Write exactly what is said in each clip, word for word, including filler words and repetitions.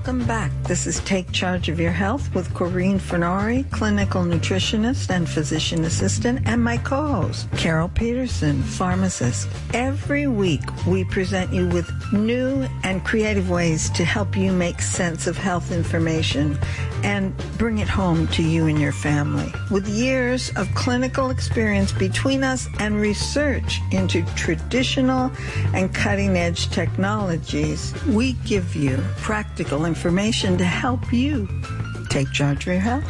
Welcome back. This is Take Charge of Your Health with Corinne Fernari, clinical nutritionist and physician assistant, and my co-host, Carol Peterson, pharmacist. Every week, we present you with new and creative ways to help you make sense of health information and bring it home to you and your family. With years of clinical experience between us and research into traditional and cutting-edge technologies, we give you practical information to help you take charge of your health.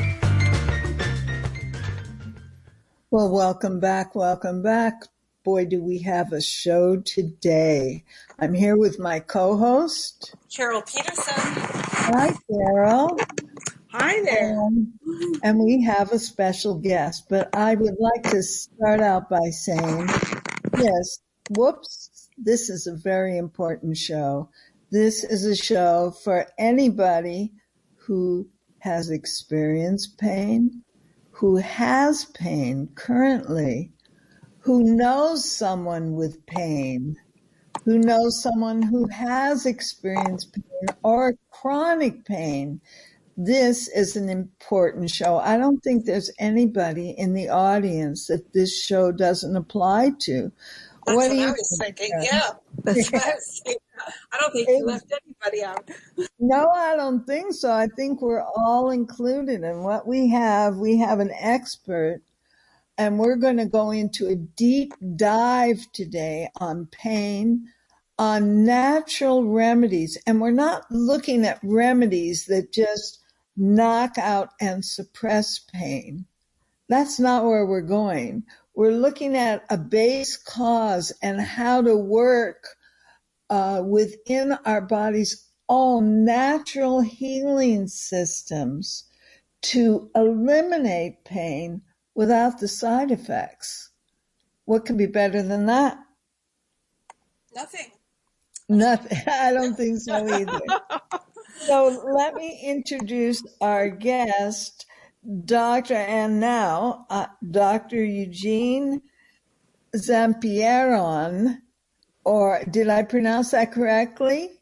Well, welcome back, welcome back. Boy, do we have a show today. I'm here with my co-host, Carol Peterson. Hi, Carol. Hi there. Um, and we have a special guest, but I would like to start out by saying, yes, whoops, this is a very important show. This is a show for anybody who has experienced pain, who has pain currently, who knows someone with pain, who knows someone who has experienced pain or chronic pain. This is an important show. I don't think there's anybody in the audience that this show doesn't apply to. That's what what do I you was think? thinking. Yeah, that's what I was thinking. I don't think you left anybody out. No, I don't think so. I think we're all included. And what we have, we have an expert, and we're going to go into a deep dive today on pain, on natural remedies. And we're not looking at remedies that just knock out and suppress pain. That's not where we're going. We're looking at a base cause and how to work uh, within our body's all natural healing systems to eliminate pain without the side effects. What could be better than that? Nothing. Nothing. I don't think so either. So let me introduce our guest, Doctor and now uh, Doctor Eugene Zampieron, or did I pronounce that correctly?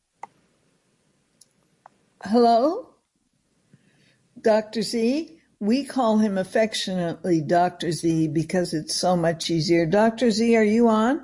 Hello? Doctor Z? We call him affectionately Doctor Z because it's so much easier. Doctor Z, are you on?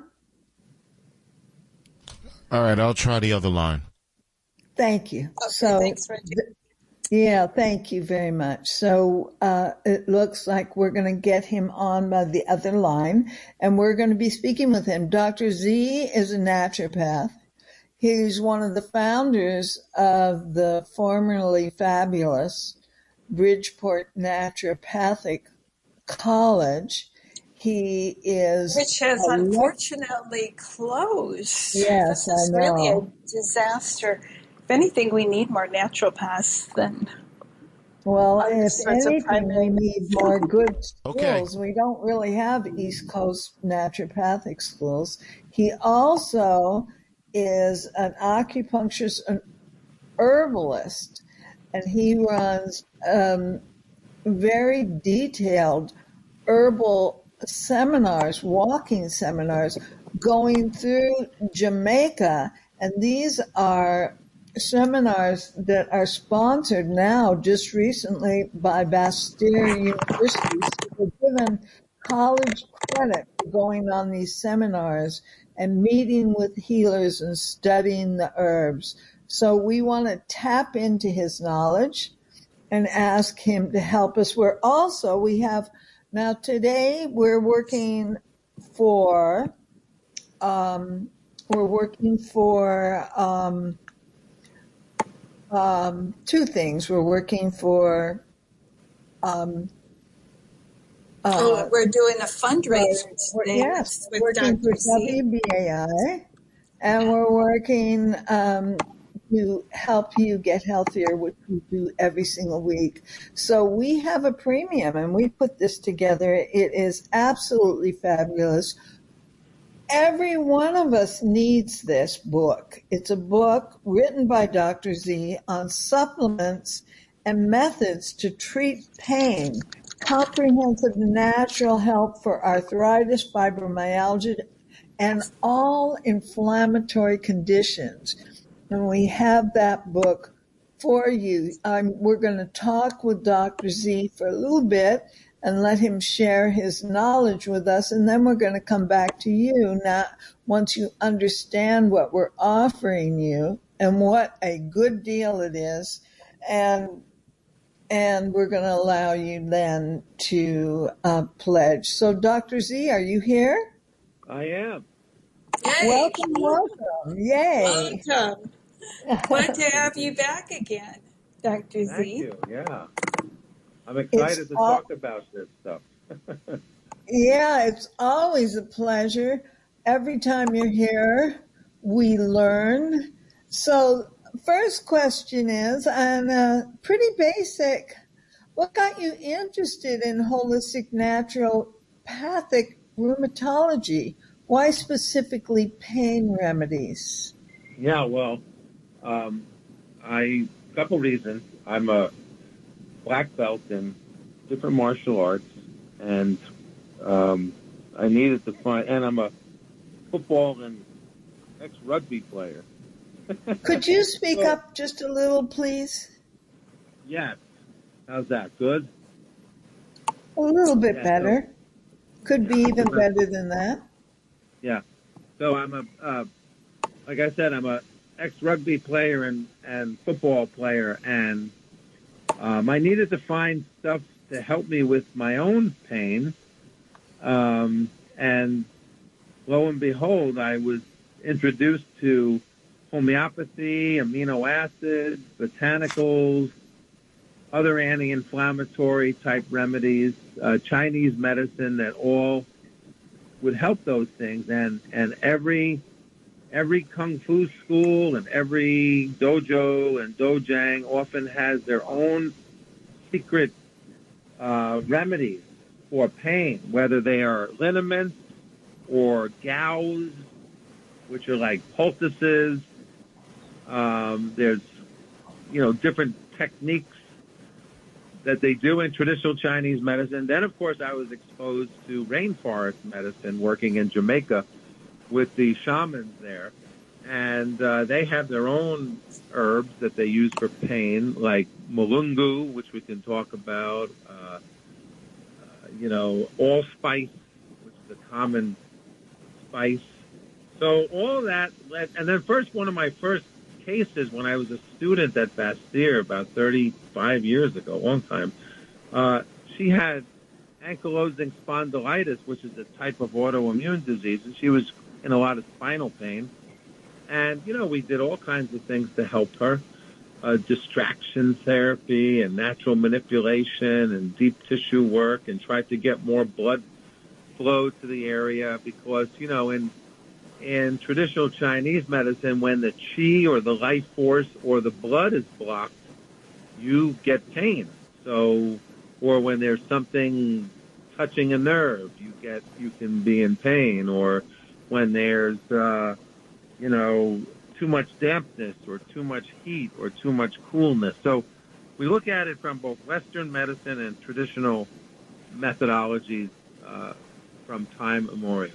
All right, I'll try the other line. Thank you. Okay, so, thanks, Reggie. th- yeah, thank you very much. So uh, it looks like we're going to get him on by the other line, and we're going to be speaking with him. Doctor Z is a naturopath. He's one of the founders of the formerly fabulous Bridgeport Naturopathic College. He is... Which has a unfortunately closed. Yes, This is I know. really a disaster. If anything, we need more naturopaths than Well, other if sorts of anything, primary- we need more good Okay. schools. We don't really have East Coast naturopathic schools. He also is an acupuncturist, an herbalist, and he runs um, very detailed herbal seminars, walking seminars, going through Jamaica. And these are seminars that are sponsored now just recently by Bastyr University. So they're given college credit for going on these seminars and meeting with healers and studying the herbs. So we want to tap into his knowledge and ask him to help us. We're also, we have, now today we're working for, um, we're working for um, um, two things. We're working for um, uh, oh, we're doing a fundraiser we're- today. yes, with working for Doctor Z. W B A I, and we're working um, to help you get healthier, which we do every single week. So we have a premium, and we put this together. It is absolutely fabulous. Every one of us needs this book. It's a book written by Doctor Z on supplements and methods to treat pain, comprehensive natural help for arthritis, fibromyalgia, and all inflammatory conditions. and we have that book for you. Um, we're going to talk with Doctor Z for a little bit and let him share his knowledge with us, and then we're going to come back to you now once you understand what we're offering you and what a good deal it is, and and we're going to allow you then to uh, pledge. So, Doctor Z, are you here? I am. Yay! Welcome, welcome. Yay. Welcome. Glad to have you back again, Doctor Z. Thank you. Yeah. I'm excited It's to all- talk about this stuff. Yeah, it's always a pleasure. Every time you're here, we learn. So, first question is, and uh, pretty basic, what got you interested in holistic naturopathic rheumatology? Why specifically pain remedies? Yeah, well, um, I a couple reasons. I'm a black belt in different martial arts, and um, I needed to find, and I'm a football and ex-rugby player. Could you speak So- up just a little, please? Yes. How's that? Good? A little bit Yeah, better. Could be even better than that. Yeah. So I'm a, uh, like I said, I'm a ex-rugby player and, and football player, and um, I needed to find stuff to help me with my own pain. Um, and lo and behold, I was introduced to homeopathy, amino acids, botanicals, other anti-inflammatory type remedies, uh, Chinese medicine that all would help those things. And, and every, every kung fu school and every dojo and dojang often has their own secret uh, remedies for pain, whether they are liniments or gauze, which are like poultices. Um, there's, you know, different techniques that they do in traditional Chinese medicine. Then, of course, I was exposed to rainforest medicine working in Jamaica with the shamans there. And uh, they have their own herbs that they use for pain, like mulungu, which we can talk about, uh, uh, you know, allspice, which is a common spice. So all that led, and then first one of my first cases when I was a student at Bastyr about thirty-five years ago, a long time, uh, she had ankylosing spondylitis, which is a type of autoimmune disease, and she was in a lot of spinal pain. And, you know, we did all kinds of things to help her, uh, distraction therapy and natural manipulation and deep tissue work, and tried to get more blood flow to the area because, you know, in in traditional Chinese medicine, when the qi or the life force or the blood is blocked, you get pain. So, or when there's something touching a nerve, you get, you can be in pain. Or when there's, uh, you know, too much dampness or too much heat or too much coolness. So we look at it from both Western medicine and traditional methodologies uh, from time immemorial.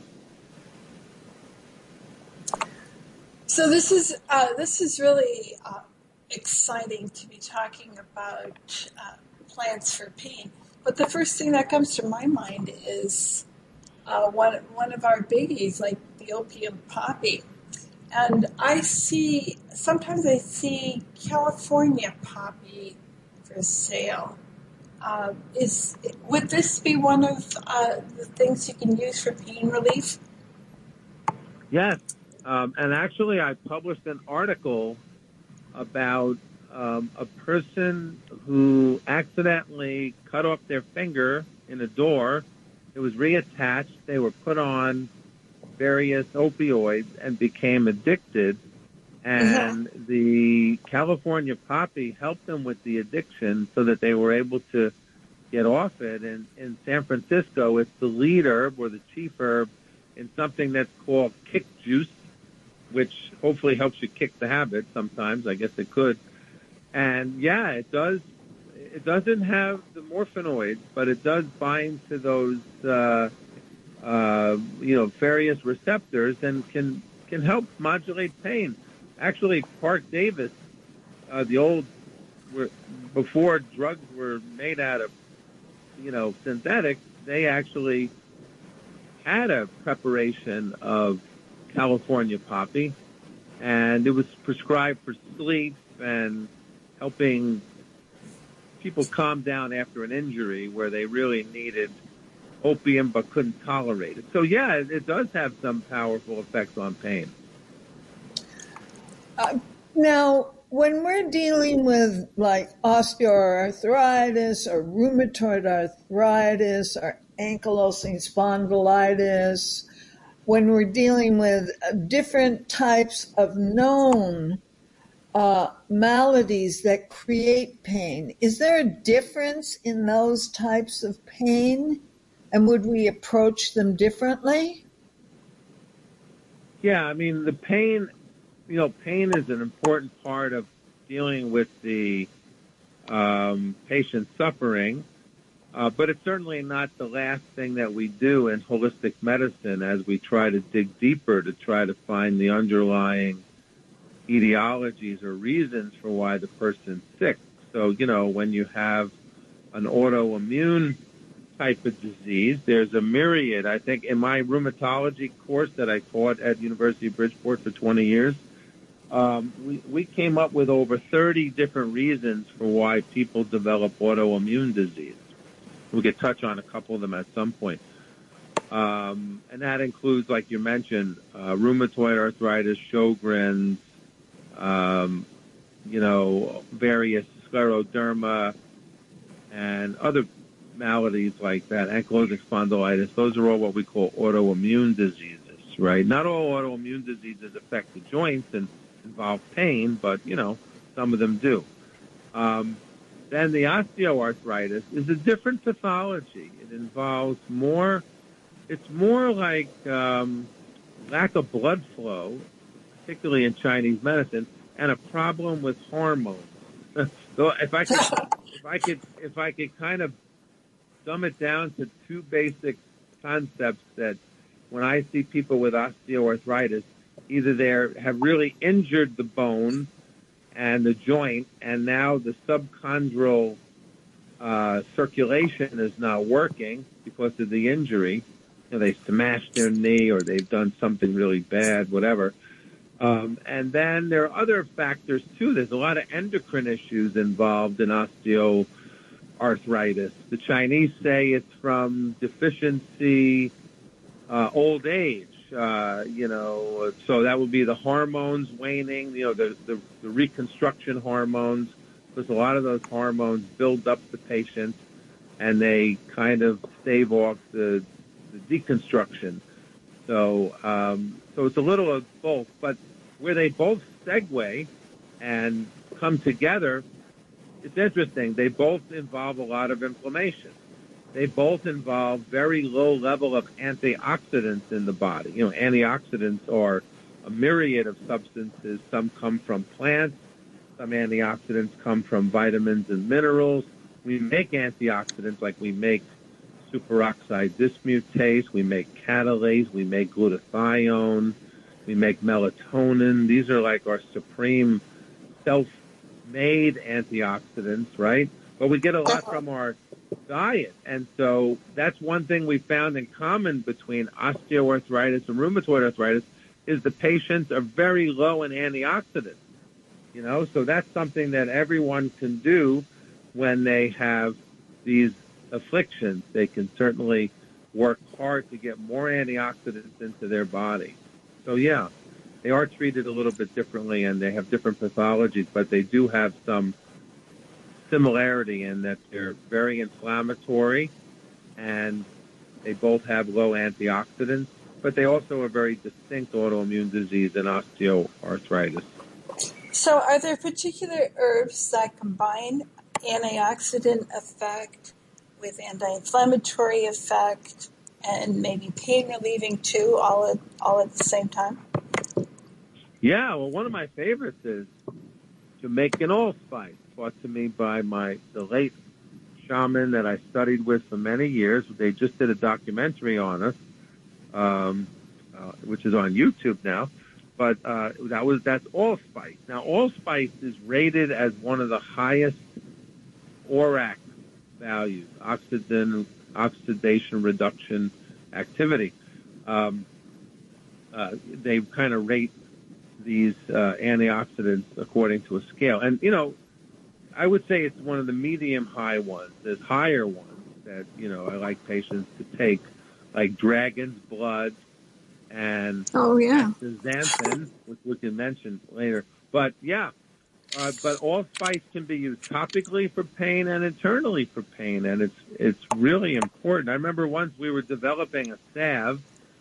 So this is uh, this is really uh, exciting to be talking about uh, plants for pain. But the first thing that comes to my mind is uh, one one of our biggies, like the opium poppy. And I see sometimes I see California poppy for sale. Uh, is would this be one of uh, the things you can use for pain relief? Yes. Um, and actually, I published an article about um, a person who accidentally cut off their finger in a door. It was reattached. They were put on various opioids and became addicted. And mm-hmm. the California poppy helped them with the addiction so that they were able to get off it. And in San Francisco, it's the lead herb or the chief herb in something that's called kick juice, which hopefully helps you kick the habit sometimes. I guess it could. And yeah, it does. It doesn't have the morphinoids, but it does bind to those, uh, uh, you know, various receptors and can, can help modulate pain. actually, Park Davis, uh, the old, were, before drugs were made out of, you know, synthetics, they actually had a preparation of California poppy, and it was prescribed for sleep and helping people calm down after an injury where they really needed opium but couldn't tolerate it. So, yeah, it, it does have some powerful effects on pain. Uh, now, when we're dealing with like osteoarthritis or rheumatoid arthritis or ankylosing spondylitis, when we're dealing with different types of known uh, maladies that create pain, is there a difference in those types of pain? And would we approach them differently? Yeah, I mean, the pain, you know, pain is an important part of dealing with the um, patient suffering. Uh, but it's certainly not the last thing that we do in holistic medicine as we try to dig deeper to try to find the underlying etiologies or reasons for why the person's sick. So, you know, when you have an autoimmune type of disease, there's a myriad. I think in my rheumatology course that I taught at University of Bridgeport for twenty years, um, we, we came up with over thirty different reasons for why people develop autoimmune disease. We could touch on a couple of them at some point. Um, and that includes, like you mentioned, uh, rheumatoid arthritis, Sjogren's, um, you know, various scleroderma, and other maladies like that, ankylosing spondylitis. Those are all what we call autoimmune diseases, right? Not all autoimmune diseases affect the joints and involve pain, but, you know, some of them do. Um, Then the osteoarthritis is a different pathology. It involves more, it's more like um, lack of blood flow, particularly in Chinese medicine, and a problem with hormones. So if I could, if I could, if I could kind of dumb it down to two basic concepts that when I see people with osteoarthritis, either they have really injured the bone and the joint, and now the subchondral uh, circulation is not working because of the injury. You know, they smashed their knee or they've done something really bad, whatever. Um, and then there are other factors, too. There's a lot of endocrine issues involved in osteoarthritis. The Chinese say it's from deficiency, uh, old age. Uh, you know, so that would be the hormones waning, you know, the, the, the reconstruction hormones, because a lot of those hormones build up the patient and they kind of stave off the, the deconstruction. So, um, so it's a little of both, but where they both segue and come together, it's interesting. They both involve a lot of inflammation. They both involve very low level of antioxidants in the body. You know, antioxidants are a myriad of substances. Some come from plants. Some antioxidants come from vitamins and minerals. We make antioxidants like we make superoxide dismutase, we make catalase, we make glutathione, we make melatonin. These are like our supreme self-made antioxidants, right? But we get a lot from our diet. And so that's one thing we found in common between osteoarthritis and rheumatoid arthritis is the patients are very low in antioxidants. You know, so that's something that everyone can do when they have these afflictions. They can certainly work hard to get more antioxidants into their body. So, yeah, they are treated a little bit differently and they have different pathologies, but they do have some similarity in that they're very inflammatory and they both have low antioxidants, but they also are very distinct autoimmune disease and osteoarthritis. So are there particular herbs that combine antioxidant effect with anti-inflammatory effect and maybe pain relieving too, all at, all at the same time? Yeah, well, one of my favorites is Jamaican allspice, taught to me by my the late shaman that I studied with for many years. They just did a documentary on us, um, uh, which is on YouTube now. but uh, that was that's allspice. Now, allspice is rated as one of the highest O R A C values, oxidation oxidation reduction activity. Um, uh, they kind of rate these uh, antioxidants according to a scale, and you know, I would say it's one of the medium high ones. There's higher ones that, you know, I like patients to take, like dragon's blood and Oh, yeah. xanthan, which we can mention later. But yeah, uh, but allspice can be used topically for pain and internally for pain, and it's it's really important. I remember once we were developing a salve,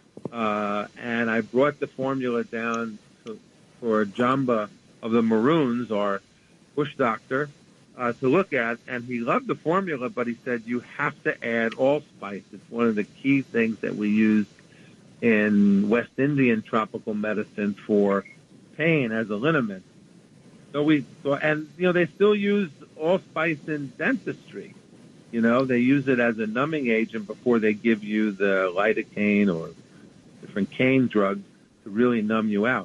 uh, and I brought the formula down to, for Jamba of the Maroons, our bush doctor, uh, to look at, and he loved the formula, but he said you have to add allspice. It's one of the key things that we use in West Indian tropical medicine for pain as a liniment. So we, so, and you know, they still use allspice in dentistry. You know, they use it as a numbing agent before they give you the lidocaine or different cane drugs to really numb you out.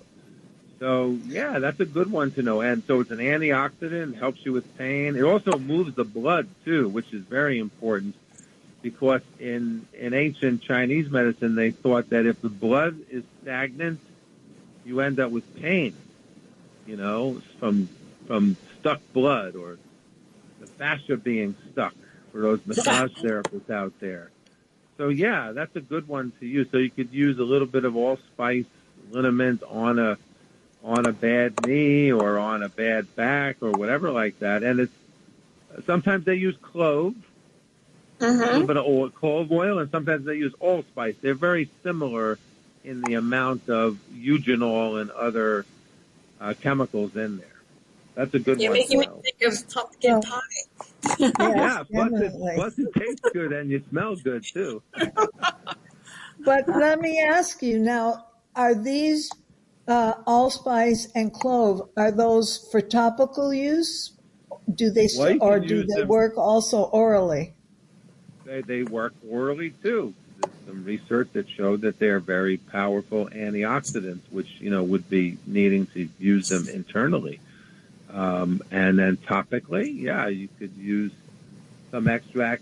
So yeah, that's a good one to know. And so it's an antioxidant, helps you with pain. It also moves the blood too, which is very important, because in, in ancient Chinese medicine, they thought that if the blood is stagnant, you end up with pain, you know, from, from stuck blood or the fascia being stuck for those massage therapists out there. So yeah, that's a good one to use. So you could use a little bit of allspice liniment on a, on a bad knee or on a bad back or whatever like that. And it's, sometimes they use clove, Mm-hmm. a little bit of oil, clove oil, and sometimes they use allspice. They're very similar in the amount of eugenol and other uh, chemicals in there. That's a good You're one making to me know. think of pumpkin Yeah. pie. Yes, Yeah, plus it, definitely. plus it tastes good and you smell good too. But let me ask you now, are these uh, allspice and clove, are those for topical use? Do they, Well, you or can do use they them. work also orally? They, they work orally too. There's some research that showed that they're very powerful antioxidants, which, you know, would be needing to use them internally. Um, and then topically, yeah, you could use some extracts.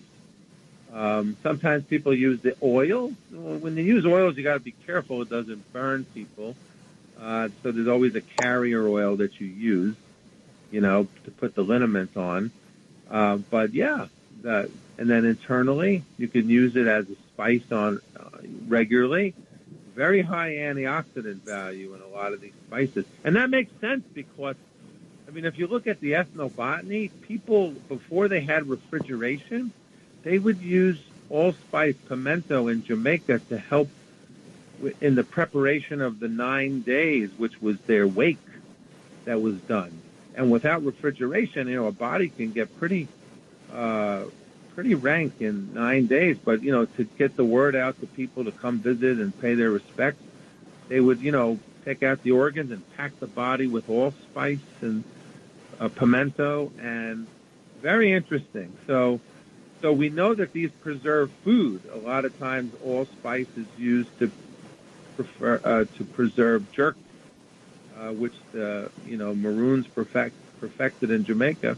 Um, sometimes people use the oil. When you use oils, you got to be careful it doesn't burn people. Uh, so there's always a carrier oil that you use, you know, to put the liniment on. Uh, but yeah, the, and then internally, you can use it as a spice on uh, regularly. Very high antioxidant value in a lot of these spices. And that makes sense because, I mean, if you look at the ethnobotany, people, before they had refrigeration, they would use allspice pimento in Jamaica to help in the preparation of the nine days, which was their wake that was done. And without refrigeration, you know, a body can get pretty, uh, pretty rank in nine days. But, you know, to get the word out to people to come visit and pay their respects, they would, you know, take out the organs and pack the body with allspice and uh, pimento, and very interesting. So, so we know that these preserve food. A lot of times allspice is used to prefer, uh, to preserve jerk, uh, which the, you know, Maroons perfect, perfected in Jamaica.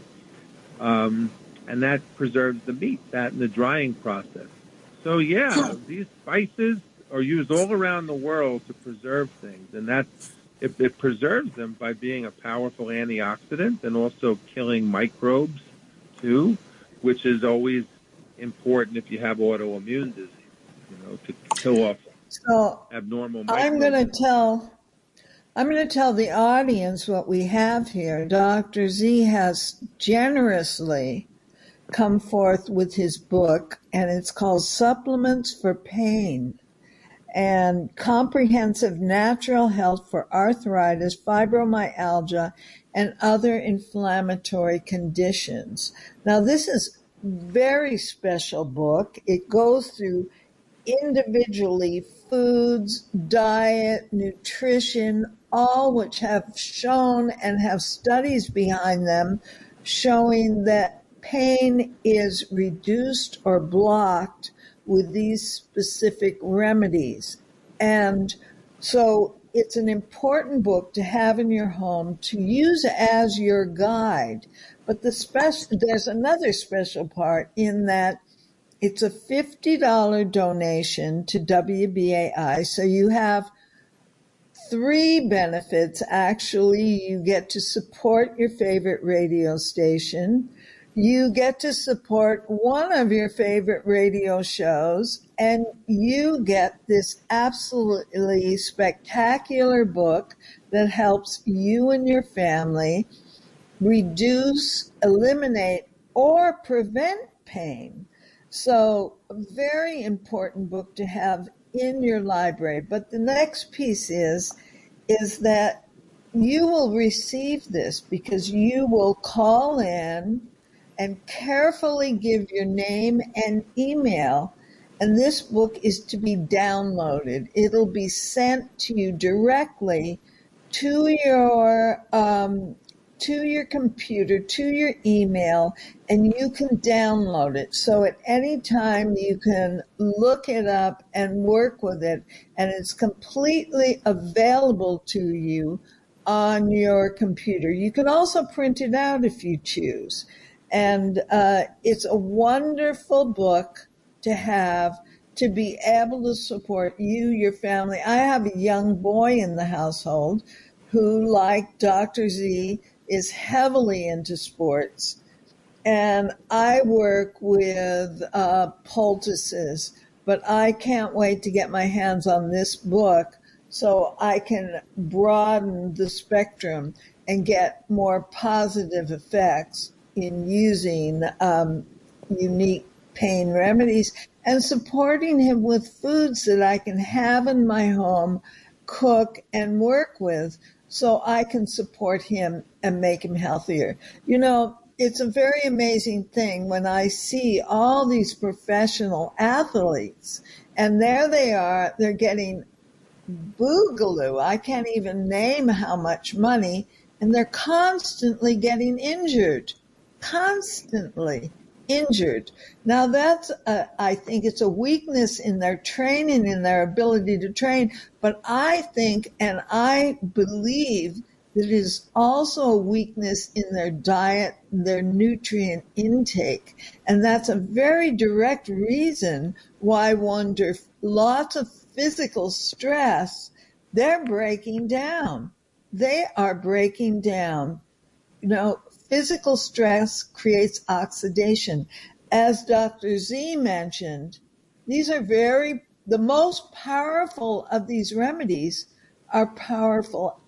Um, and that preserves the meat, that in the drying process. So yeah, these spices are used all around the world to preserve things, and that's, it, it preserves them by being a powerful antioxidant and also killing microbes too, which is always important if you have autoimmune disease, you know, to kill off So abnormal microbes. I'm going to tell, I'm going to tell the audience what we have here. Doctor Z has generously come forth with his book, and it's called Supplements for Pain and Comprehensive Natural Health for Arthritis, Fibromyalgia, and Other Inflammatory Conditions. Now, this is a very special book. It goes through individually foods, diet, nutrition, all which have shown and have studies behind them showing that pain is reduced or blocked with these specific remedies. And so it's an important book to have in your home to use as your guide. But the special, there's another special part in that it's a fifty dollars donation to W B A I. So you have three benefits. Actually, you get to support your favorite radio station. You get to support one of your favorite radio shows, and you get this absolutely spectacular book that helps you and your family reduce, eliminate, or prevent pain. So a very important book to have in your library. But the next piece is, is that you will receive this because you will call in and carefully give your name and email. And this book is to be downloaded. It'll be sent to you directly to your um, to your computer, to your email, and you can download it. So at any time you can look it up and work with it, and it's completely available to you on your computer. You can also print it out if you choose. And uh, it's a wonderful book to have to be able to support you, your family. I have a young boy in the household who, like Doctor Z, is heavily into sports. And I work with uh, poultices, but I can't wait to get my hands on this book so I can broaden the spectrum and get more positive effects in using um, unique pain remedies and supporting him with foods that I can have in my home, cook, and work with so I can support him and make him healthier. You know, it's a very amazing thing when I see all these professional athletes, and there they are, they're getting boogaloo. I can't even name how much money, and they're constantly getting injured, constantly injured. Now that's, a, I think it's a weakness in their training, in their ability to train, but I think and I believe that it is also a weakness in their diet, their nutrient intake. And that's a very direct reason why under lots of physical stress, they're breaking down. They are breaking down. You know, physical stress creates oxidation. As Doctor Z mentioned, these are very, the most powerful of these remedies are powerful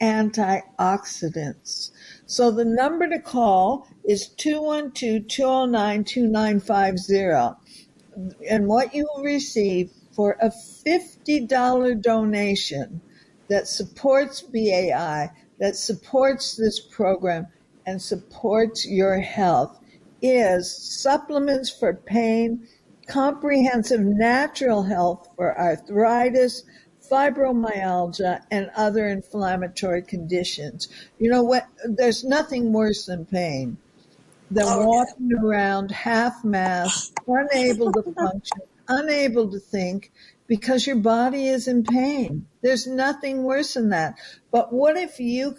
antioxidants. So the number to call is two one two, two oh nine, two nine five oh. And what you will receive for a fifty dollars donation that supports B A I, that supports this program, and supports your health is supplements for pain, comprehensive natural health for arthritis, fibromyalgia, and other inflammatory conditions. You know what? There's nothing worse than pain, than Oh, walking around half-mast, unable to function, unable to think, because your body is in pain. There's nothing worse than that. But what if you,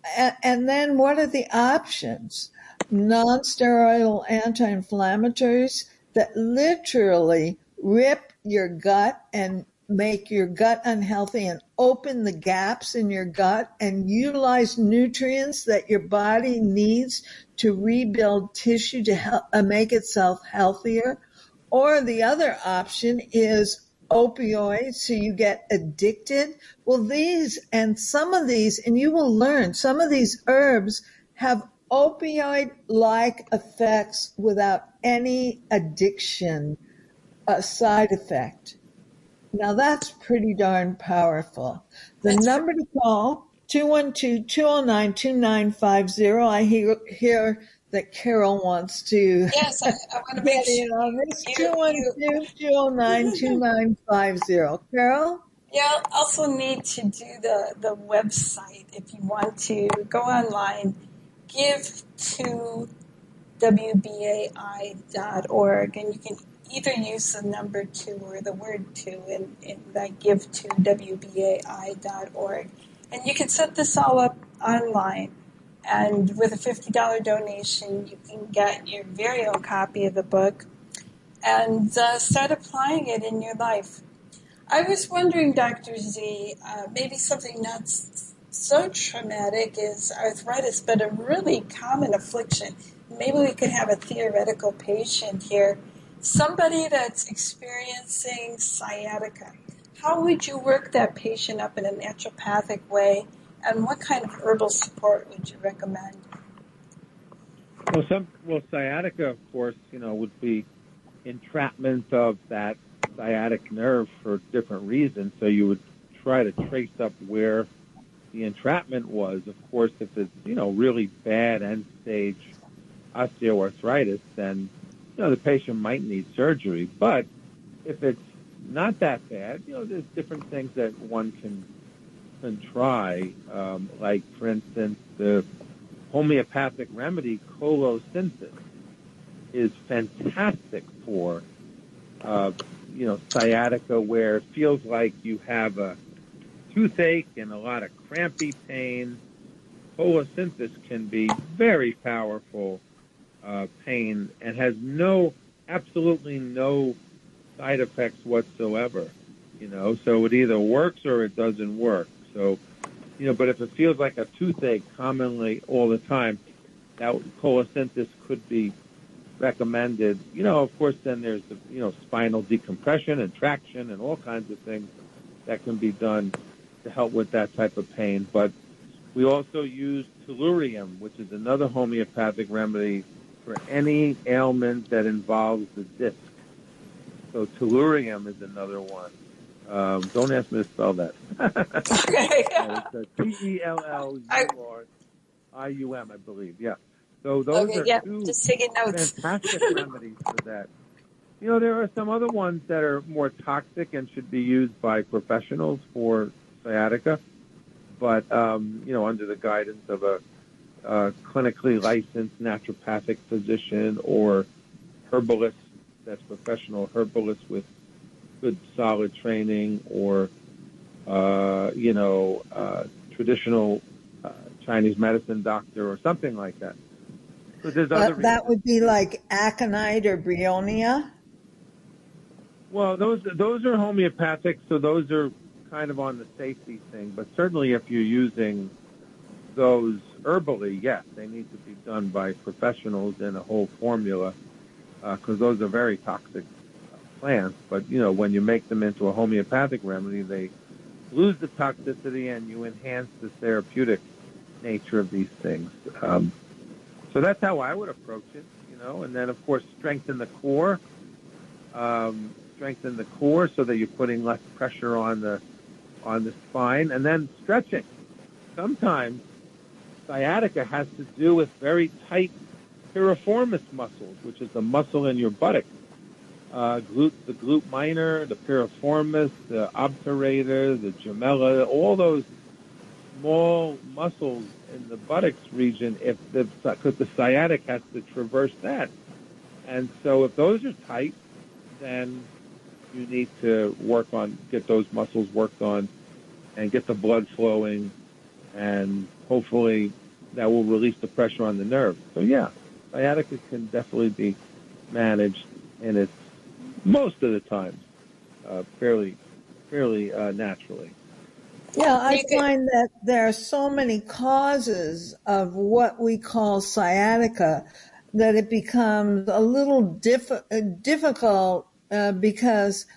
and then what are the options? Non-steroidal anti-inflammatories that literally rip your gut and make your gut unhealthy and open the gaps in your gut and utilize nutrients that your body needs to rebuild tissue to help, uh, make itself healthier. Or the other option is opioids, so you get addicted. Well, these and some of these, and you will learn, some of these herbs have opioid-like effects without any addiction uh, side effect. Now that's pretty darn powerful. The That's number to call, two one two, two oh nine, two nine five oh. I hear, hear that Carol wants to Yes, I, I want to make get in sure. on this. You, two one you, two, two oh nine, two nine five oh. Carol? you also need to do the, the website if you want to go online, give to W B A I dot org, and you can either use the number two or the word two, and, and that give to W B A I dot org. And you can set this all up online. And with a fifty dollars donation, you can get your very own copy of the book and uh, start applying it in your life. I was wondering, Doctor Z, uh, maybe something not s- so traumatic is arthritis, but a really common affliction. Maybe we could have a theoretical patient here, somebody that's experiencing sciatica. How would you work that patient up in a naturopathic way, and what kind of herbal support would you recommend? Well, some well sciatica, of course, you know, would be entrapment of that sciatic nerve for different reasons. So you would try to trace up where the entrapment was. Of course, if it's, you know, really bad end stage osteoarthritis, then, you know, the patient might need surgery. But if it's not that bad, you know, there's different things that one can can try. Um, like, for instance, the homeopathic remedy colocynthis is fantastic for, uh, you know, sciatica, where it feels like you have a toothache and a lot of crampy pain. Colocynthis can be very powerful uh, pain and has no, absolutely no side effects whatsoever. You know, so it either works or it doesn't work. So, you know, but if it feels like a toothache commonly all the time, that colocynthis could be recommended. You know, of course, then there's the, you know, spinal decompression and traction and all kinds of things that can be done to help with that type of pain. But we also use tellurium, which is another homeopathic remedy for any ailment that involves the disc. So tellurium is another one. Um, don't ask me to spell that. Okay. It's T E L L U R I U M, I believe. Yeah. So those Okay, are yeah, two just taking notes. fantastic remedies for that. You know, there are some other ones that are more toxic and should be used by professionals for sciatica, but, um, you know, under the guidance of a, a clinically licensed naturopathic physician or herbalist that's professional herbalist with good solid training, or, uh, you know, uh, traditional uh, Chinese medicine doctor or something like that. So there's other But that reasons. would be like aconite or bryonia? Well, those those are homeopathic, so those are kind of on the safety thing. But certainly if you're using those herbally, yes, they need to be done by professionals in a whole formula, because uh, those are very toxic plants. But, you know, when you make them into a homeopathic remedy, they lose the toxicity and you enhance the therapeutic nature of these things. Um, so that's how I would approach it, you know, and then, of course, strengthen the core, um, strengthen the core so that you're putting less pressure on the on the spine, and then stretching. Sometimes sciatica has to do with very tight piriformis muscles, which is the muscle in your buttock. Uh, glute, the glute minor, the piriformis, the obturator, the gemella, all those small muscles in the buttocks region, if the, because the sciatic has to traverse that. And so if those are tight, then you need to work on, get those muscles worked on and get the blood flowing, and hopefully that will release the pressure on the nerve. So yeah, sciatica can definitely be managed, and it's most of the time uh, fairly, fairly uh, naturally. Yeah, I You could, find that there are so many causes of what we call sciatica that it becomes a little diff- uh, difficult uh, because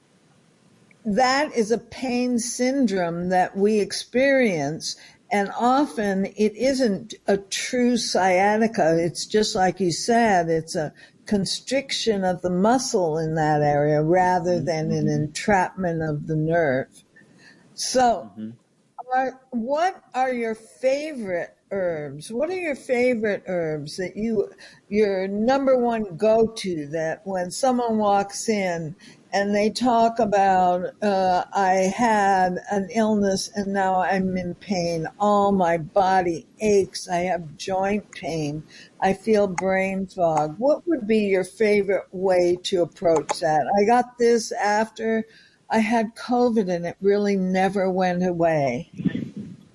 that is a pain syndrome that we experience, and often it isn't a true sciatica. It's just like you said, it's a constriction of the muscle in that area rather than an entrapment of the nerve. So, Mm-hmm. are, what are your favorite herbs? What are your favorite herbs that you, your number one go-to, that when someone walks in and they talk about, uh, I had an illness and now I'm in pain. All my body aches. I have joint pain. I feel brain fog. What would be your favorite way to approach that? I got this after I had COVID and it really never went away.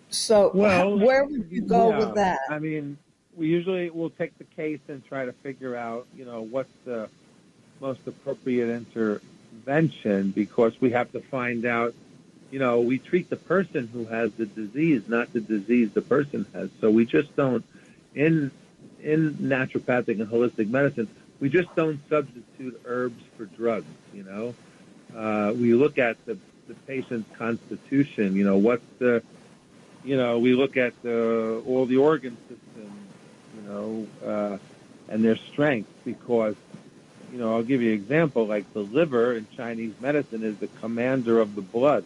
So Well, where would you go yeah. with that? I mean, we usually will take the case and try to figure out, you know, what's the most appropriate intervention, because we have to find out, you know, we treat the person who has the disease, not the disease the person has. So we just don't, in in naturopathic and holistic medicine, we just don't substitute herbs for drugs, you know. Uh, we look at the, the patient's constitution, you know, what's the, you know, we look at the, all the organ systems, you know, uh, and their strength, because, you know, I'll give you an example, like the liver in Chinese medicine is the commander of the blood.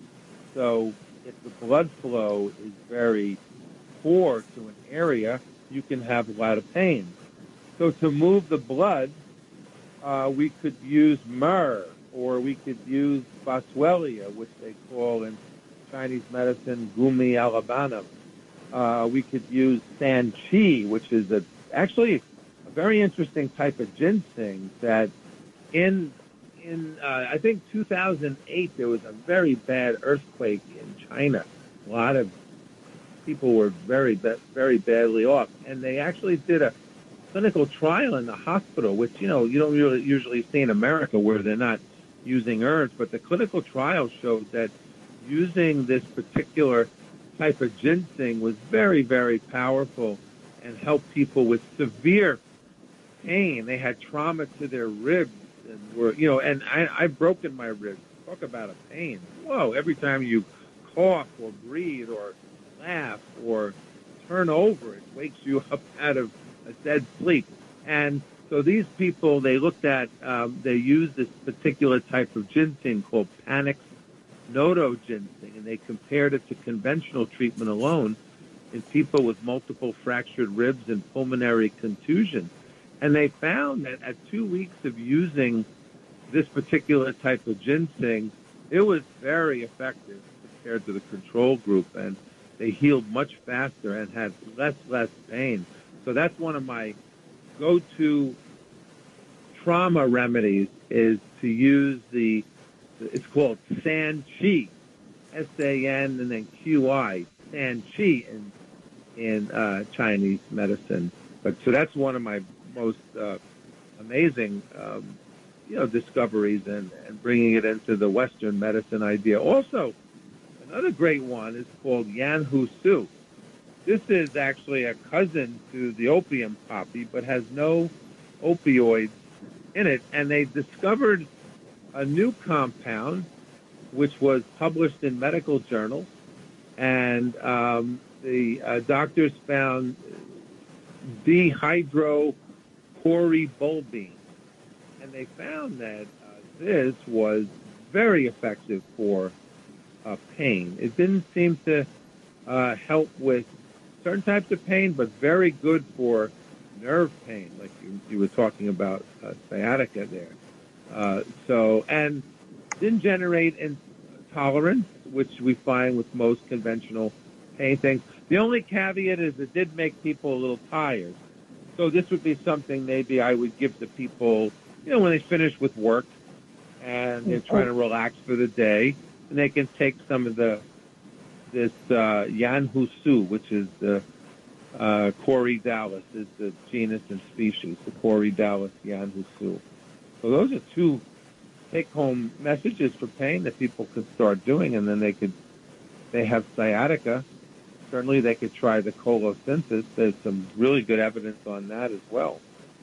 So if the blood flow is very poor to an area, you can have a lot of pain. So to move the blood, uh, we could use myrrh, or we could use boswellia, which they call in Chinese medicine gumi alabanum. Uh, we could use sanqi, which is a, actually a very interesting type of ginseng that in in uh, I think two thousand eight there was a very bad earthquake in China. A lot of people were very very badly off, and they actually did a clinical trial in the hospital, which you know you don't really usually see in America, where they're not using herbs. But the clinical trial showed that using this particular type of ginseng was very, very powerful and helped people with severe pain. They had trauma to their ribs and were, you know, and I, I've broken my ribs. Talk about a pain. Whoa, every time you cough or breathe or laugh or turn over, it wakes you up out of a dead sleep. And so these people, they looked at, um, they used this particular type of ginseng called Panax Nodo ginseng, and they compared it to conventional treatment alone in people with multiple fractured ribs and pulmonary contusion. And they found that at two weeks of using this particular type of ginseng, it was very effective compared to the control group, and they healed much faster and had less, less pain. So that's one of my go-to trauma remedies, is to use the, it's called sanqi, S A N and then Q I, sanqi in, in uh, Chinese medicine. But so that's one of my most uh, amazing, um, you know, discoveries, and, and bringing it into the Western medicine idea. Also, another great one is called Yan Hu Su. This is actually a cousin to the opium poppy, but has no opioids in it. And they discovered a new compound, which was published in medical journals, and um, the uh, doctors found dihydrocorybulbine, and they found that uh, this was very effective for uh, pain. It didn't seem to uh, help with certain types of pain, but very good for nerve pain, like you, you were talking about uh, sciatica there. Uh, so, and didn't generate intolerance, which we find with most conventional pain things. The only caveat is it did make people a little tired. So this would be something maybe I would give to people, you know, when they finish with work and they're trying to relax for the day, and they can take some of the, this uh, Yan Hu Su, which is the uh, Corydalis, is the genus and species, the Corydalis Yan Hu Su. So those are two take-home messages for pain that people could start doing, and then they could, they have sciatica. Certainly they could try the colosynthesis. There's some really good evidence on that as well.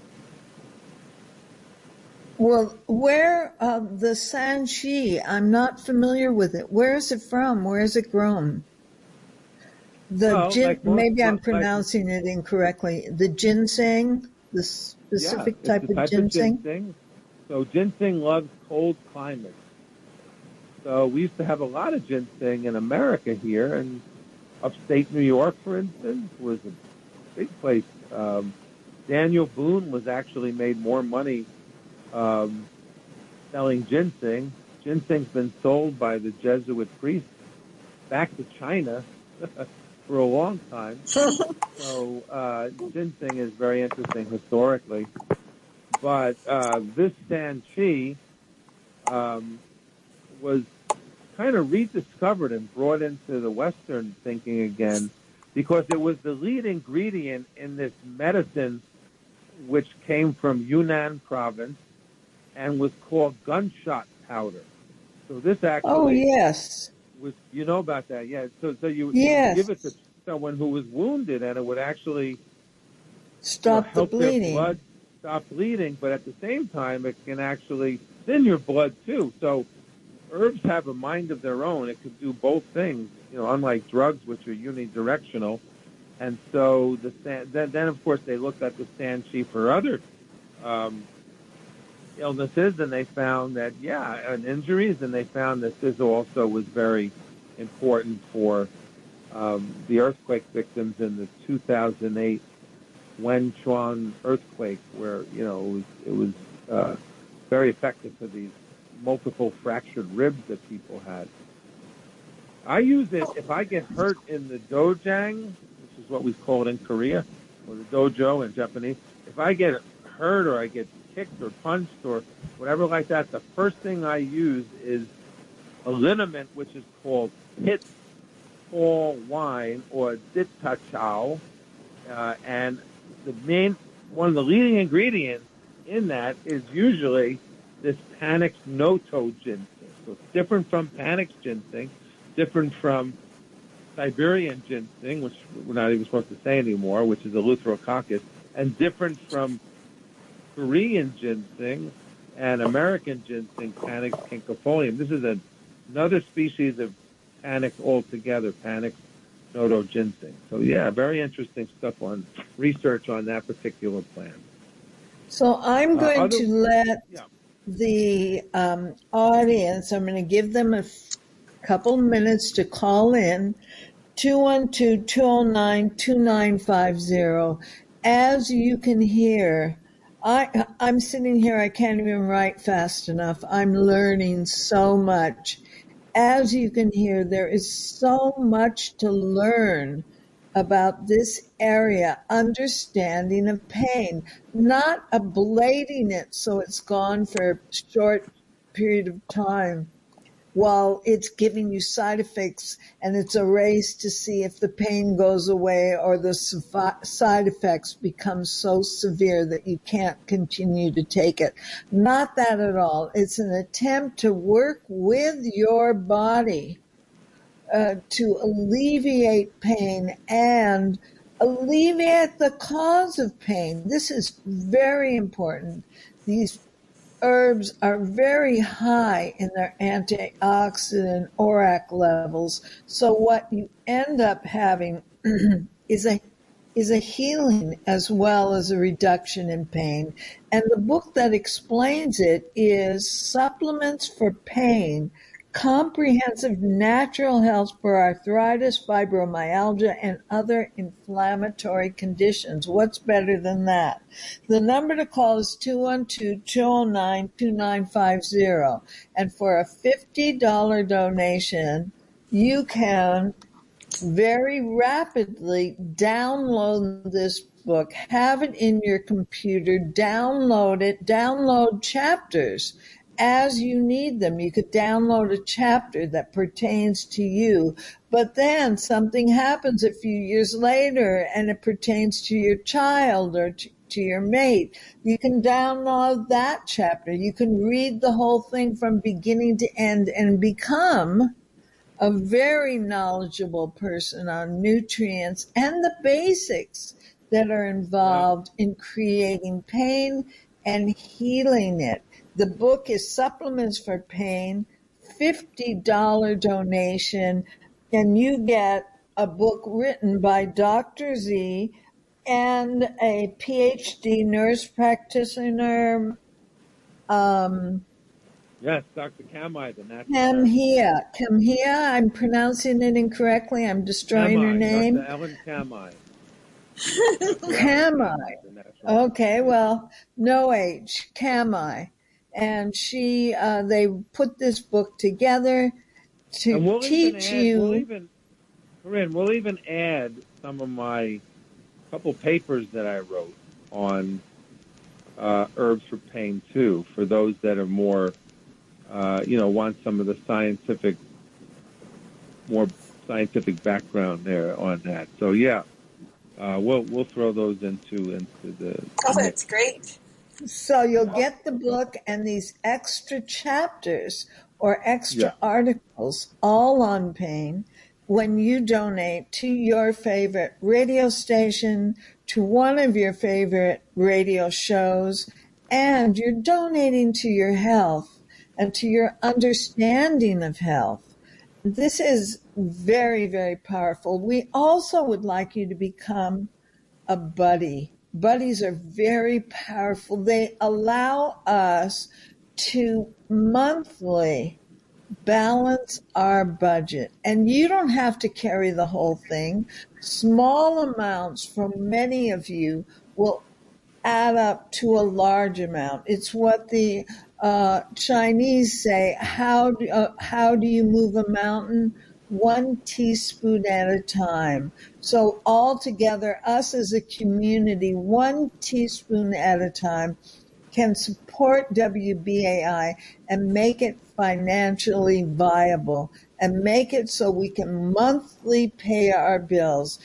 Well, where uh, the sanqi, I'm not familiar with it. Where is it from? Where is it grown? The well, gin, like most, maybe I'm like, pronouncing it incorrectly. The ginseng, the specific yeah, type, it's the of, type ginseng? of ginseng. So ginseng loves cold climates. So we used to have a lot of ginseng in America here, and upstate New York, for instance, was a big place. Um, Daniel Boone was actually made more money um, selling ginseng. Ginseng's been sold by the Jesuit priests back to China for a long time. So uh, ginseng is very interesting historically. But uh, this sanqi um, was kind of rediscovered and brought into the Western thinking again, because it was the lead ingredient in this medicine which came from Yunnan province and was called gunshot powder. So this actually Oh, yes. was, you know about that, yeah. So so you, Yes. you give it to someone who was wounded, and it would actually Stop you know, the help bleeding. their blood stop bleeding, but at the same time, it can actually thin your blood too. So herbs have a mind of their own. It could do both things, you know, unlike drugs, which are unidirectional. And so the then, then of course, they looked at the Sanchi for other um, illnesses, and they found that, yeah, and injuries, and they found that this also was very important for um, the earthquake victims in the two thousand eight Wenchuan earthquake, where, you know, it was, it was uh, very effective for these multiple fractured ribs that people had. I use it if I get hurt in the dojang, which is what we call it in Korea, or the dojo in Japanese. If I get hurt or I get kicked or punched or whatever like that, the first thing I use is a liniment which is called pit paw wine or dittachao, uh, and the main one of the leading ingredients in that is usually this Panax noto ginseng. So it's different from Panax ginseng, different from Siberian ginseng, which we're not even supposed to say anymore, which is Eleutherococcus, and different from Korean ginseng and American ginseng, Panax cincifolium. This is a, another species of Panax altogether, Panax noto ginseng. So yeah, very interesting stuff on research on that particular plant. So I'm going uh, other, to let yeah. the um, audience, I'm going to give them a f- couple minutes to call in, two one two, two oh nine, two nine five oh. As you can hear, I, I'm sitting here, I can't even write fast enough. I'm learning so much. As you can hear, there is so much to learn about this area, understanding of pain, not ablating it so it's gone for a short period of time while it's giving you side effects, and it's a race to see if the pain goes away or the side effects become so severe that you can't continue to take it. Not that at all. It's an attempt to work with your body uh, to alleviate pain and alleviate the cause of pain. This is very important. These herbs are very high in their antioxidant O R A C levels. So what you end up having is a is a healing as well as a reduction in pain. And the book that explains it is Supplements for Pain, Comprehensive Natural Health for Arthritis, Fibromyalgia, and Other Inflammatory Conditions. What's better than that? The number to call is two one two, two oh nine, two nine five oh. And for a fifty dollars donation, you can very rapidly download this book, have it in your computer, download it, download chapters as you need them. You could download a chapter that pertains to you, but then something happens a few years later and it pertains to your child or to, to your mate. You can download that chapter. You can read the whole thing from beginning to end and become a very knowledgeable person on nutrients and the basics that are involved yeah. in creating pain and healing it. The book is Supplements for Pain, fifty dollars donation, and you get a book written by Doctor Z and a P H D nurse practitioner. Um, yes, Doctor Kamai, the natural. Kamhia. Kamhia, I'm pronouncing it incorrectly. I'm destroying Kamai, her name. Doctor Ellen Kamai. Kamai. Okay, well, no H. Kamai. And she, uh, they put this book together to we'll teach add, you. We'll even, Corinne, we'll even add some of my couple papers that I wrote on uh, herbs for pain too, for those that are more, uh, you know, want some of the scientific more scientific background there on that. So yeah, uh, we'll we'll throw those into into the. Oh, that's great. So you'll get the book and these extra chapters or extra Yeah. articles all on pain when you donate to your favorite radio station, to one of your favorite radio shows, and you're donating to your health and to your understanding of health. This is very, very powerful. We also would like you to become a buddy. Buddies are very powerful. They allow us to monthly balance our budget. And you don't have to carry the whole thing. Small amounts from many of you will add up to a large amount. It's what the uh, Chinese say, how do, uh, how do you move a mountain? One teaspoon at a time. So all together, us as a community, one teaspoon at a time can support W B A I and make it financially viable and make it so we can monthly pay our bills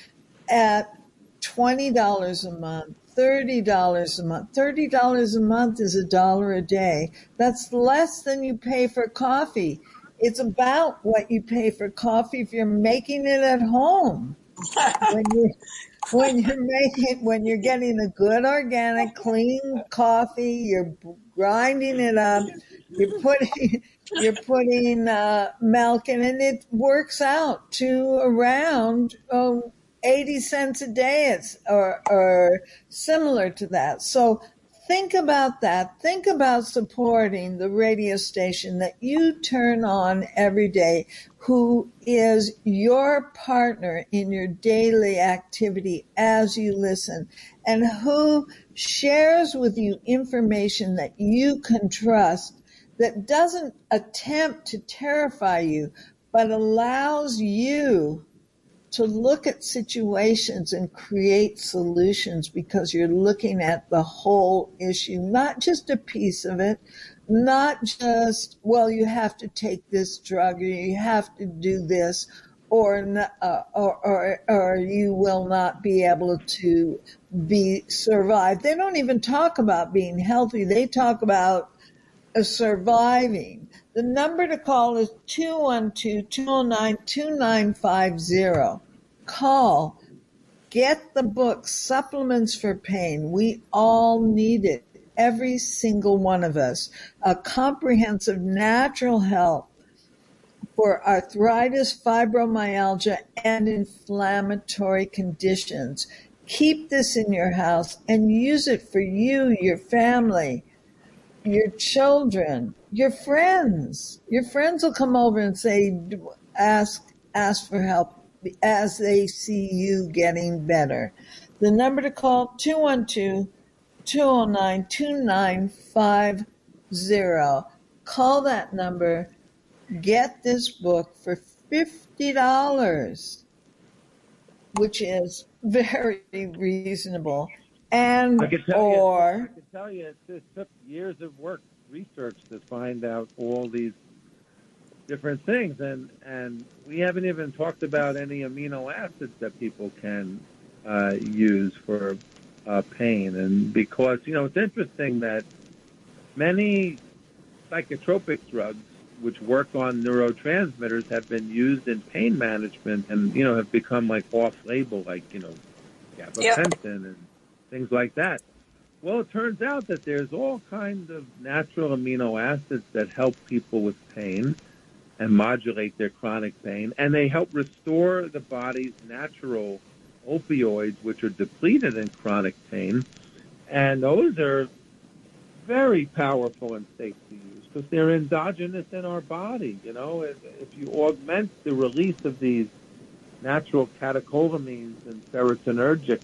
at twenty dollars a month, thirty dollars a month. thirty dollars a month is a dollar a day. That's less than you pay for coffee. It's about what you pay for coffee if you're making it at home. When you when you're making when you're getting a good organic clean coffee, you're grinding it up, you're putting you're putting uh, milk in, and it works out to around oh, eighty cents a day, it's, or or similar to that. So think about that. Think about supporting the radio station that you turn on every day, who is your partner in your daily activity as you listen, and who shares with you information that you can trust, that doesn't attempt to terrify you, but allows you to look at situations and create solutions because you're looking at the whole issue, not just a piece of it, not just, well, you have to take this drug or you have to do this, or uh, or, or or you will not be able to be survive. They don't even talk about being healthy. They talk about uh, surviving. The number to call is two one two, two oh nine, two nine five zero. Call. Get the book, Supplements for Pain. We all need it. Every single one of us. A comprehensive natural health for arthritis, fibromyalgia, and inflammatory conditions. Keep this in your house and use it for you, your family, your children, your friends. Your friends will come over and say, ask, ask for help as they see you getting better. The number to call, two one two, two oh nine, two nine five zero. Call that number. Get this book for fifty dollars, which is very reasonable. And I can tell or you, I can tell you, it, it took years of work, research to find out all these different things, and and we haven't even talked about any amino acids that people can uh, use for uh, pain. And because, you know, it's interesting that many psychotropic drugs which work on neurotransmitters have been used in pain management and, you know, have become like off-label, like, you know, gabapentin yep. and things like that. Well, it turns out that there's all kinds of natural amino acids that help people with pain and modulate their chronic pain, and they help restore the body's natural opioids, which are depleted in chronic pain. And those are very powerful and safe to use because they're endogenous in our body. You know, if, if you augment the release of these natural catecholamines and serotonergics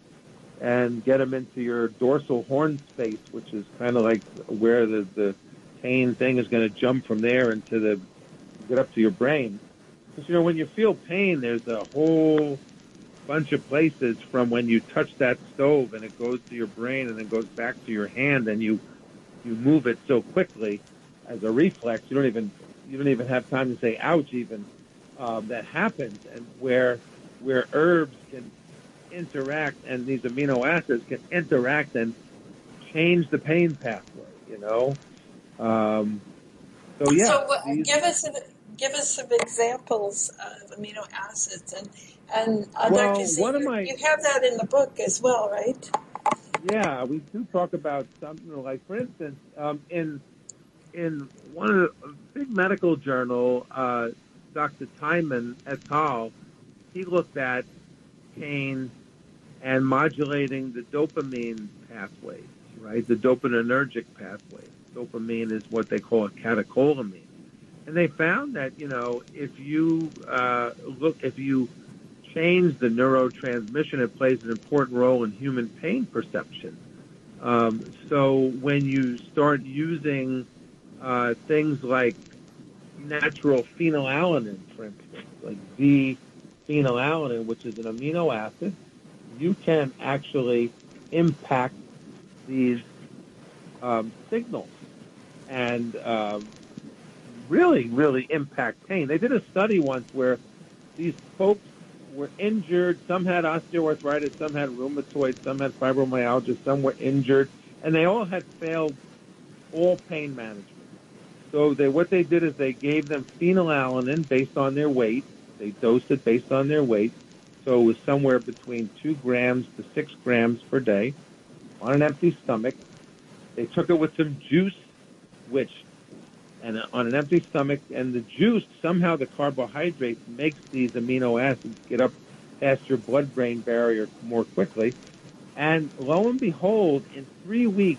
and get them into your dorsal horn space, which is kind of like where the, the pain thing is going to jump from there into the get up to your brain. Because, you know, when you feel pain, there's a whole bunch of places from when you touch that stove and it goes to your brain and then goes back to your hand, and you you move it so quickly as a reflex, you don't even you don't even have time to say ouch even. um, that happens, and where where herbs can interact and these amino acids can interact and change the pain pathway. You know, um, so yeah. So uh, these, give us an, give us some examples of amino acids, and and uh, well, Doctor Z, one of you, my you have that in the book as well, right? yeah, we do talk about something like, for instance, um, in in one of the a big medical journal, uh, Doctor Timon et al. He looked at pain and modulating the dopamine pathways, right? The dopaminergic pathway. Dopamine is what they call a catecholamine. And they found that, you know, if you uh, look, if you change the neurotransmission, it plays an important role in human pain perception. Um, so when you start using uh, things like natural phenylalanine, for instance, like Z-phenylalanine, which is an amino acid, you can actually impact these um, signals and um, really, really impact pain. They did a study once where these folks were injured. Some had osteoarthritis, some had rheumatoid, some had fibromyalgia, some were injured, and they all had failed all pain management. So they, what they did is they gave them phenylalanine based on their weight. They dosed it based on their weight. So it was somewhere between two grams to six grams per day on an empty stomach. They took it with some juice, which, and on an empty stomach, and the juice, somehow the carbohydrate makes these amino acids get up past your blood-brain barrier more quickly. And lo and behold, in three weeks,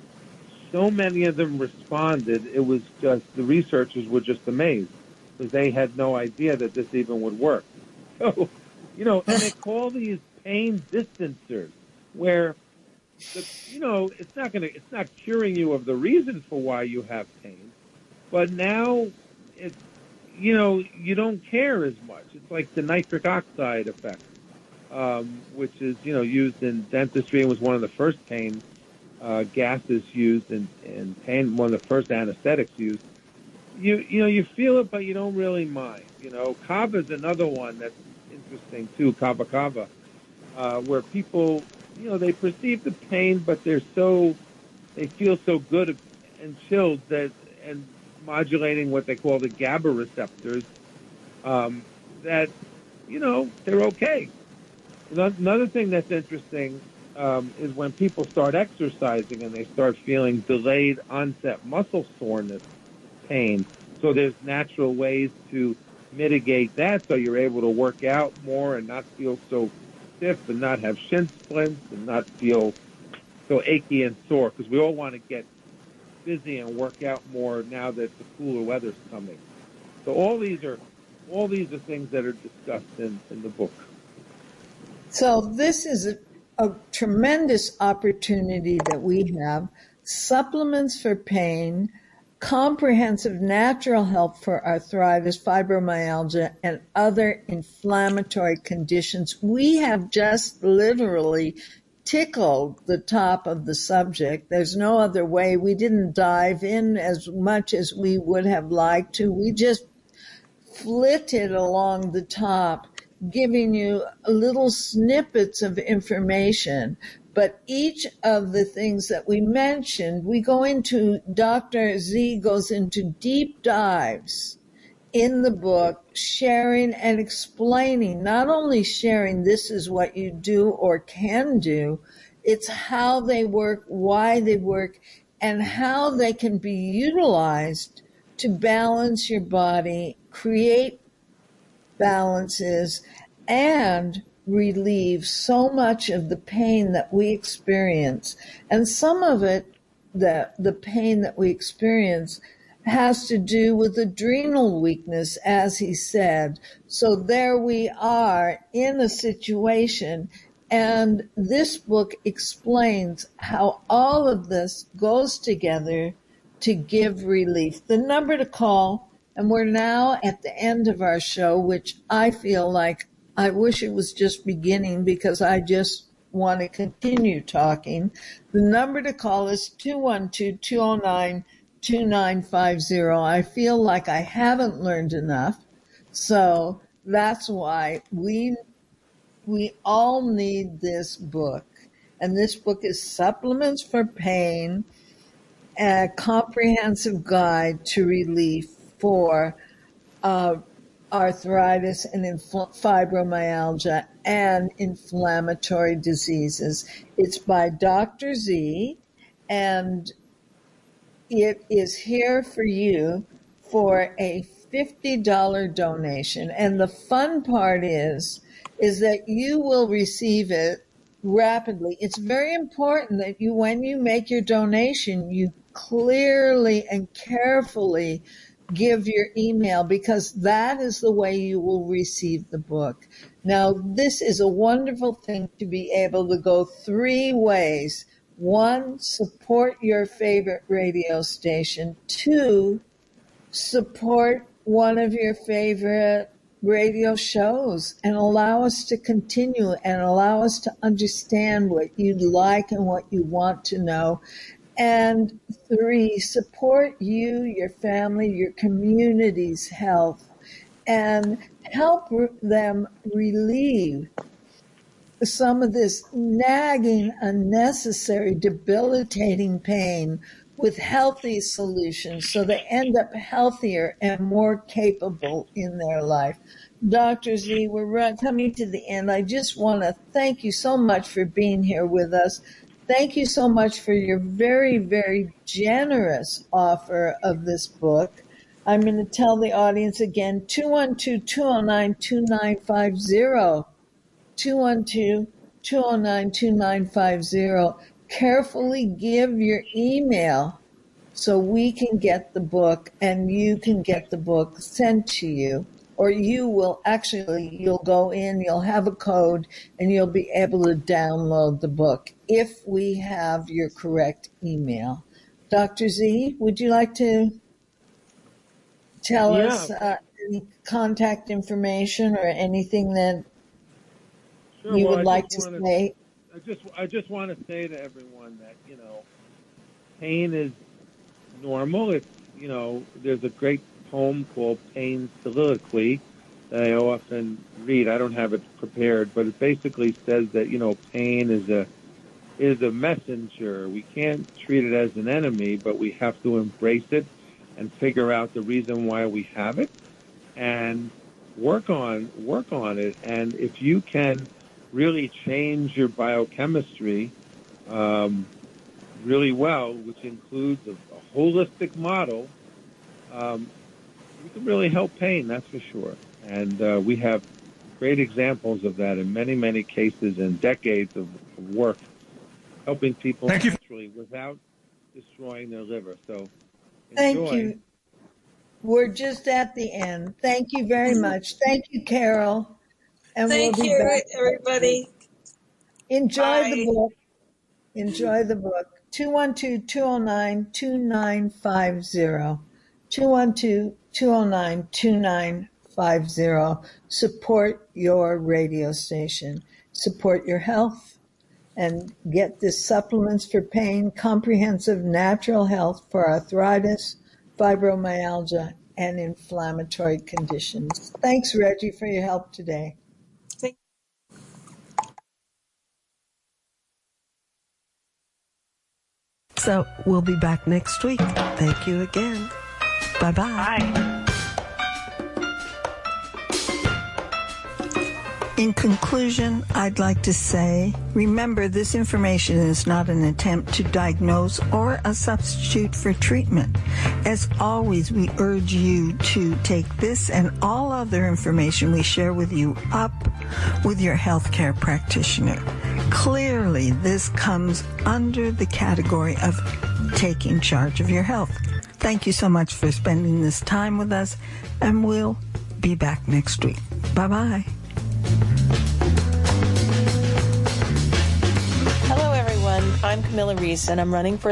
so many of them responded. It was just, the researchers were just amazed because they had no idea that this even would work. So, you know, and they call these pain distancers, where, the, you know, it's not going to, it's not curing you of the reason for why you have pain, but now it's, you know, you don't care as much. It's like the nitric oxide effect, um, which is, you know, used in dentistry and was one of the first pain uh, gases used in, in pain, one of the first anesthetics used. You, you know, you feel it, but you don't really mind. You know, kava is another one that's interesting too, kava kava, uh, where people, you know, they perceive the pain, but they're so, they feel so good and chilled that, and modulating what they call the GABA receptors, um, that, you know, they're okay. Another thing that's interesting um, is when people start exercising and they start feeling delayed onset muscle soreness pain. So there's natural ways to mitigate that so you're able to work out more and not feel so stiff and not have shin splints and not feel so achy and sore, because we all want to get busy and work out more now that the cooler weather's coming. So all these are all these are things that are discussed in, in the book. So this is a, a tremendous opportunity that we have. Supplements for pain, comprehensive natural help for arthritis, fibromyalgia, and other inflammatory conditions. We have just literally tickled the top of the subject. There's no other way. We didn't dive in as much as we would have liked to. We just flitted along the top, giving you little snippets of information. But each of the things that we mentioned, we go into, Doctor Z goes into deep dives in the book, sharing and explaining, not only sharing this is what you do or can do, it's how they work, why they work, and how they can be utilized to balance your body, create balances, and relieve so much of the pain that we experience. And some of it, the, the pain that we experience, has to do with adrenal weakness, as he said. So there we are in a situation, and this book explains how all of this goes together to give relief. The number to call, and we're now at the end of our show, which I feel like I wish it was just beginning because I just want to continue talking. The number to call is two one two, two oh nine, two nine five zero. I feel like I haven't learned enough. So that's why we we all need this book. And this book is Supplements for Pain, a comprehensive guide to relief for uh, arthritis and infl- fibromyalgia and inflammatory diseases. It's by Doctor Z, and it is here for you for a fifty dollars donation. And the fun part is, is that you will receive it rapidly. It's very important that you, when you make your donation, you clearly and carefully give your email, because that is the way you will receive the book. Now, this is a wonderful thing to be able to go three ways. One, support your favorite radio station. Two, support one of your favorite radio shows and allow us to continue and allow us to understand what you like and what you want to know. And three, support you, your family, your community's health, and help them relieve some of this nagging, unnecessary, debilitating pain with healthy solutions so they end up healthier and more capable in their life. Doctor Z, we're run, coming to the end. I just want to thank you so much for being here with us. Thank you so much for your very, very generous offer of this book. I'm going to tell the audience again, two one two, two oh nine, two nine five zero, two one two, two oh nine, two nine five zero. Carefully give your email so we can get the book and you can get the book sent to you. Or you will actually, you'll go in, you'll have a code, and you'll be able to download the book if we have your correct email. Doctor Z, would you like to tell Yeah. us uh, any contact information or anything that Sure, you well, would I like just to wanna- say? I just I just want to say to everyone that, you know, pain is normal. It's, you know, there's a great poem called Pain Soliloquy that I often read. I don't have it prepared, but it basically says that, you know, pain is a is a messenger. We can't treat it as an enemy, but we have to embrace it and figure out the reason why we have it and work on work on it. And if you can really change your biochemistry um, really well, which includes a, a holistic model, um, we can really help pain, that's for sure. And uh, we have great examples of that in many, many cases and decades of, of work helping people Thank you. naturally without destroying their liver. So Thank enjoy. you. We're just at the end. Thank you very much. Thank you, Carol. And Thank we'll be you, back. everybody. Enjoy Bye. the book. Enjoy the book. two one two, two oh nine, two nine five zero. two one two, two oh nine, two nine five zero. Support your radio station. Support your health. And get this Supplements for Pain, comprehensive natural health for arthritis, fibromyalgia, and inflammatory conditions. Thanks, Reggie, for your help today. Thank So we'll be back next week. Thank you again. Bye-bye. Bye. In conclusion, I'd like to say, remember this information is not an attempt to diagnose or a substitute for treatment. As always, we urge you to take this and all other information we share with you up with your healthcare practitioner. Clearly, this comes under the category of taking charge of your health. Thank you so much for spending this time with us, and we'll be back next week. Bye-bye. Hello, everyone. I'm Camilla Reese, and I'm running for